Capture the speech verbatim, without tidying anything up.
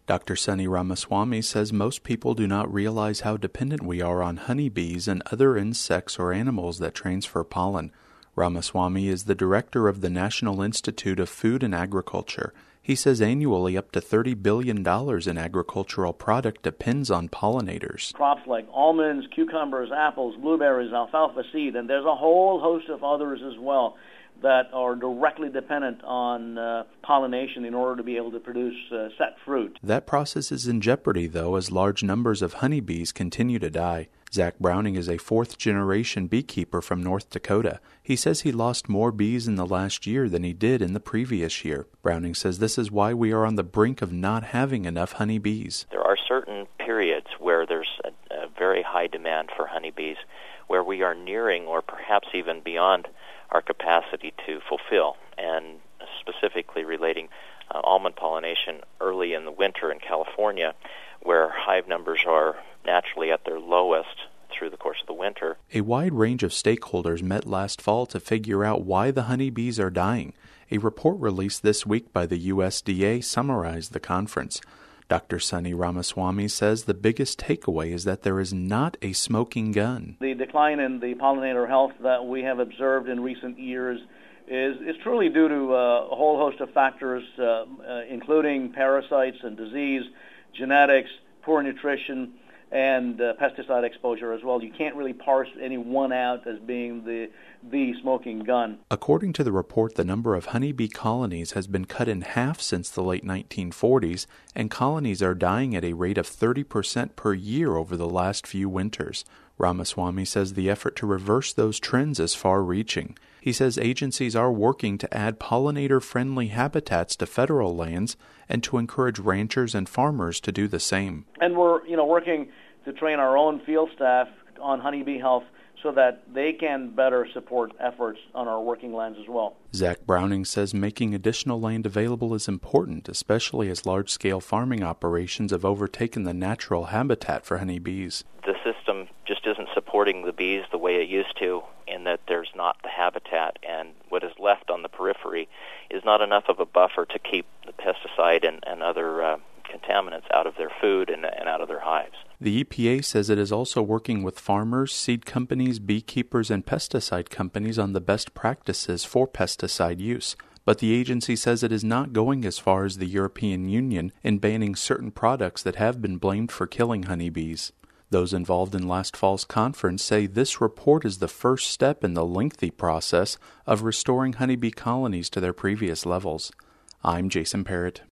Doctor Sunny Ramaswamy says most people do not realize how dependent we are on honeybees and other insects or animals that transfer pollen. Ramaswamy is the director of the National Institute of Food and Agriculture. He says annually up to thirty billion dollars in agricultural product depends on pollinators. Crops like almonds, cucumbers, apples, blueberries, alfalfa seed, and there's a whole host of others as well that are directly dependent on uh, pollination in order to be able to produce uh, set fruit. That process is in jeopardy, though, as large numbers of honeybees continue to die. Zach Browning is a fourth-generation beekeeper from North Dakota. He says he lost more bees in the last year than he did in the previous year. Browning says this is why we are on the brink of not having enough honeybees. There are certain periods where there's a, a very high demand for honeybees, where we are nearing or perhaps even beyond our capacity to fulfill, and specifically relating uh, almond pollination early in the winter in California, where hive numbers are naturally at their lowest through the course of the winter. A wide range of stakeholders met last fall to figure out why the honeybees are dying. A report released this week by the U S D A summarized the conference. Doctor Sunny Ramaswamy says the biggest takeaway is that there is not a smoking gun. The decline in the pollinator health that we have observed in recent years is, is truly due to uh, a whole host of factors, uh, uh, including parasites and disease, genetics, poor nutrition, and uh, pesticide exposure as well. You can't really parse any one out as being the the smoking gun. According to the report, the number of honeybee colonies has been cut in half since the late nineteen forties, and colonies are dying at a rate of thirty percent per year over the last few winters. Ramaswamy says the effort to reverse those trends is far-reaching. He says agencies are working to add pollinator-friendly habitats to federal lands and to encourage ranchers and farmers to do the same. And we're, you know, working to train our own field staff on honeybee health so that they can better support efforts on our working lands as well. Zach Browning says making additional land available is important, especially as large-scale farming operations have overtaken the natural habitat for honeybees. The system just isn't supporting the bees the way it used to, in that there's not the habitat, and what is left on the periphery is not enough of a buffer to keep the pesticide and, and other uh, contaminants out of their food and, and out of their hives. The E P A says it is also working with farmers, seed companies, beekeepers, and pesticide companies on the best practices for pesticide use. But the agency says it is not going as far as the European Union in banning certain products that have been blamed for killing honeybees. Those involved in last fall's conference say this report is the first step in the lengthy process of restoring honeybee colonies to their previous levels. I'm Jason Parrott.